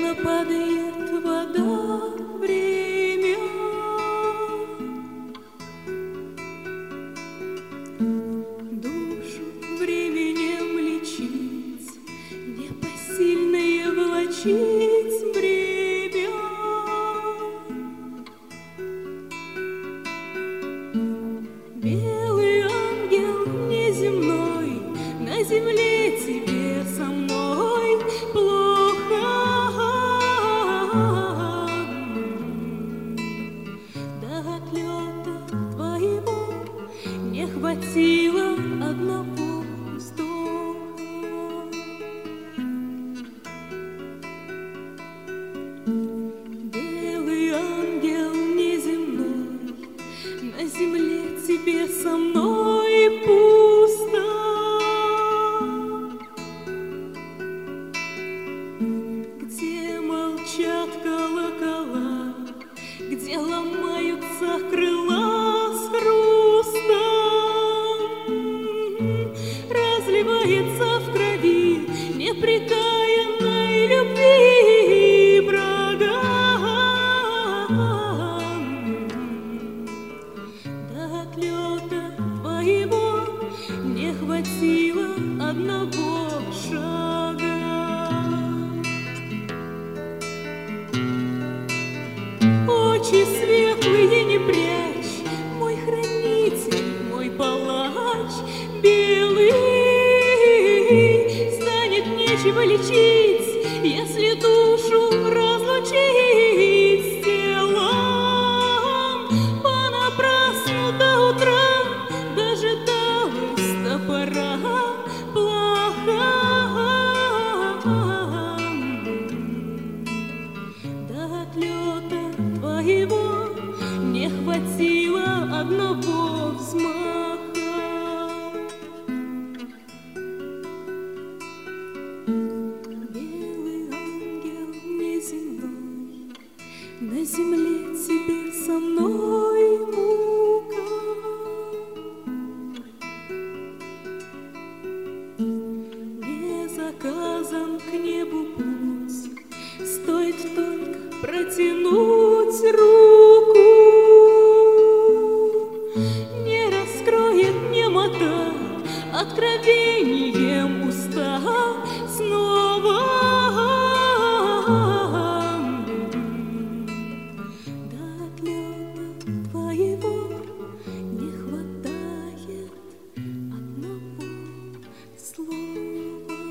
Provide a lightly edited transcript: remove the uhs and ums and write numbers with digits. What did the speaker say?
Тихо падает вода времен, душу временем лечить, непосильное волочить бремя. Белый ангел неземной, на земле тебе со мной плохо. До отлета твоего не хватило одного вздоха. Белый ангел неземной, на земле тебе со мной пусто. Где молчат колокола, где ломаются крыла с хрустом, разливается в крови непрекаянной любви врага. До отлета твоего не хватило одного шага. Очи светлые не прячь, мой хранитель, мой палач. Белый, станет нечего лечить, если душу разлучить с телом. Понапрасну до утра дожидалась топора плоха. До отлета твоего не хватило одного взмаха. Белый ангел неземной, на земле тебе со мной мука. Не заказан к небу путь, стоит только протянуть руку. Не раскроет немота откровением уста снова. До отлета твоего не хватает одного слова.